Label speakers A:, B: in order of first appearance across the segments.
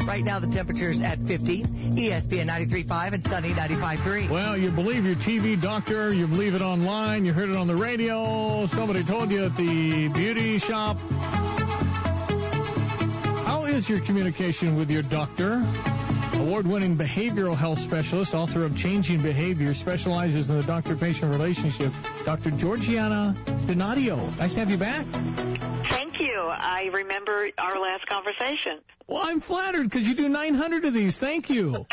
A: Right now the temperature's at 50, ESPN 93.5 and Sunny 95.3.
B: Well, you believe your TV doctor, you believe it online, you heard it on the radio, somebody told you at the beauty shop. How is your communication with your doctor? Award-winning behavioral health specialist, author of Changing Behavior, specializes in the doctor-patient relationship, Dr. Georgiana Donadio. Nice to have you back.
C: Thank you. I remember our last conversation.
B: Well, I'm flattered because you do 900 of these. Thank you.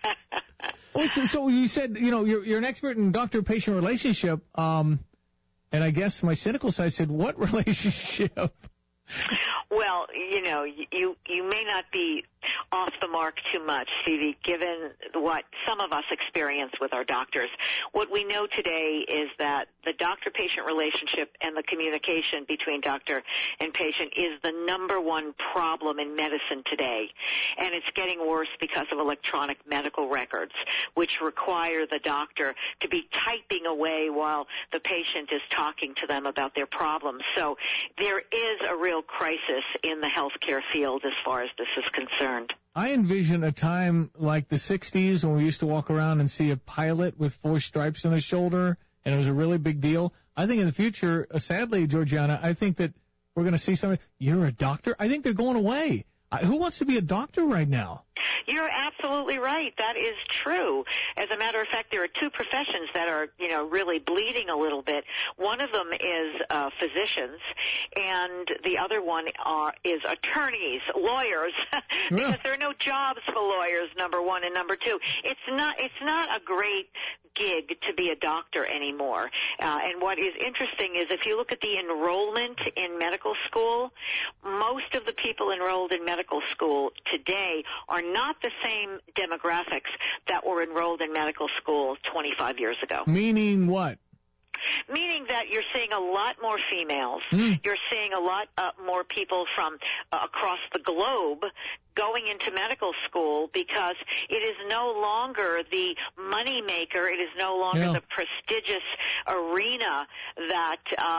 B: So you said, you're an expert in doctor-patient relationship, and I guess my cynical side said, what relationship?
C: Well, you may not be off the mark too much, Stevie, given what some of us experience with our doctors. What we know today is that the doctor-patient relationship and the communication between doctor and patient is the number one problem in medicine today. And it's getting worse because of electronic medical records, which require the doctor to be typing away while the patient is talking to them about their problems. So there is a real crisis in the healthcare field as far as this is concerned.
B: I envision a time like the 60s when we used to walk around and see a pilot with 4 stripes on his shoulder, and it was a really big deal. I think in the future, sadly, Georgiana, I think that we're going to see something. You're a doctor? I think they're going away. Who wants to be a doctor right now?
C: You're absolutely right. That is true. As a matter of fact, there are 2 professions that are, really bleeding a little bit. One of them is physicians, and the other one is attorneys, lawyers, because there are no jobs for lawyers, number one, and number 2. It's not a great gig to be a doctor anymore. And what is interesting is if you look at the enrollment in medical school, most of the people enrolled in medical school today are not the same demographics that were enrolled in medical school 25 years ago.
B: Meaning what?
C: Meaning that you're seeing a lot more females. You're seeing a lot more people from across the globe going into medical school because it is no longer the money maker. It is no longer the prestigious arena that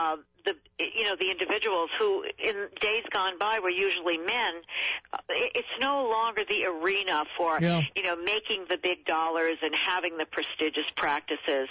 C: the individuals who in days gone by were usually men. It's no longer the arena for making the big dollars and having the prestigious practices.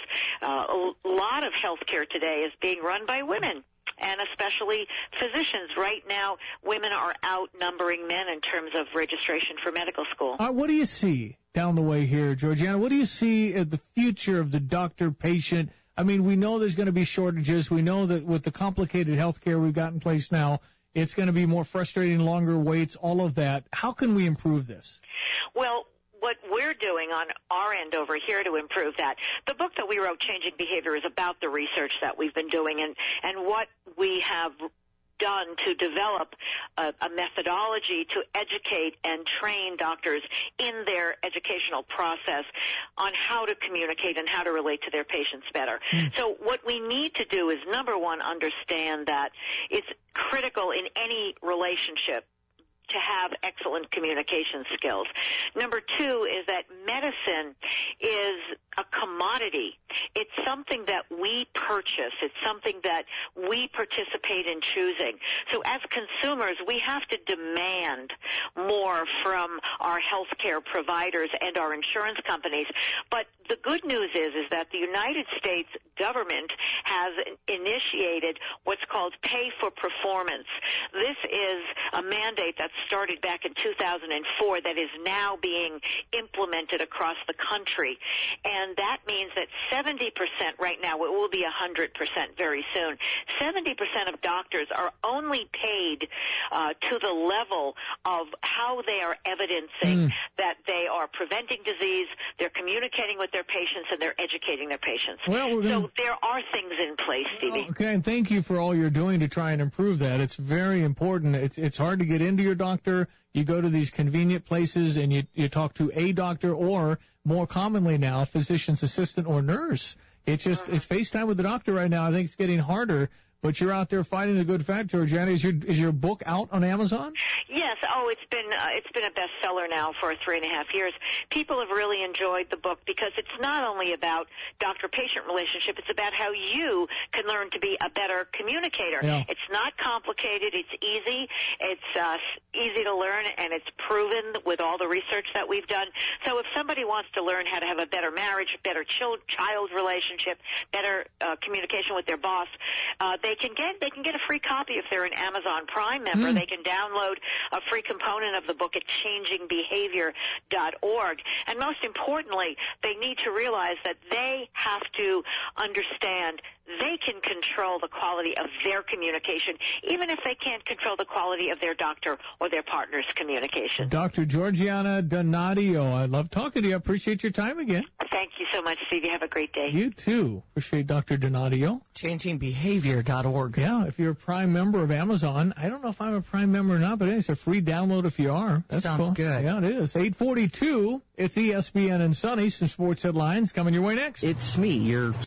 C: A lot of healthcare today is being run by women, and especially physicians. Right now, women are outnumbering men in terms of registration for medical school.
B: What do you see down the way here, Georgiana? What do you see as the future of the doctor-patient? I mean, we know there's going to be shortages. We know that with the complicated health care we've got in place now, it's going to be more frustrating, longer waits, all of that. How can we improve this?
C: Well, what we're doing on our end over here to improve that, the book that we wrote, Changing Behavior, is about the research that we've been doing and what we have done to develop a methodology to educate and train doctors in their educational process on how to communicate and how to relate to their patients better. So what we need to do is, number one, understand that it's critical in any relationship to have excellent communication skills. Number 2 is that medicine is a commodity. It's something that we purchase. It's something that we participate in choosing. So as consumers, we have to demand more from our healthcare providers and our insurance companies. But the good news is that the United States government has initiated what's called pay for performance. This is a mandate that started back in 2004 that is now being implemented across the country. And that means that 70% right now, it will be 100% very soon, 70% of doctors are only paid to the level of how they are evidencing that they are preventing disease, they're communicating with their patients, and they're educating their patients. So there are things in place, Stevie.
B: Okay, and thank you for all you're doing to try and improve that. It's very important. It's hard to get into your doctor. You go to these convenient places and you talk to a doctor or, more commonly now, a physician's assistant or nurse. It's just it's FaceTime with the doctor right now. I think it's getting harder. but you're out there fighting the good fight, Georgiana. Is your book out on Amazon?
C: Yes. Oh, it's been a bestseller now for 3.5 years. People have really enjoyed the book because it's not only about doctor-patient relationship. It's about how you can learn to be a better communicator.
B: Yeah.
C: It's not complicated. It's easy. It's easy to learn, and it's proven with all the research that we've done. So if somebody wants to learn how to have a better marriage, better child relationship, better communication with their boss, they can get a free copy if they're an Amazon Prime member. They can download a free component of the book at changingbehavior.org. And most importantly, they need to realize that they have to understand they can control the quality of their communication, even if they can't control the quality of their doctor or their partner's communication.
B: Dr. Georgiana Donadio, I love talking to you. I appreciate your time again.
C: Thank you so much, Steve. You have a great day.
B: You too. Appreciate Dr. Donadio.
A: Changingbehavior.org.
B: Yeah, if you're a Prime member of Amazon, I don't know if I'm a Prime member or not, but it's a free download if you are. That's
A: Sounds
B: cool.
A: good.
B: Yeah, it is. 8:42. It's ESPN and Sunny. Some sports headlines coming your way next.
A: It's me, your